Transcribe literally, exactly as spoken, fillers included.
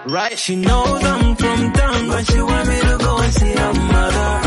Right. She knows I'm from town, but she want me to go and see her mother.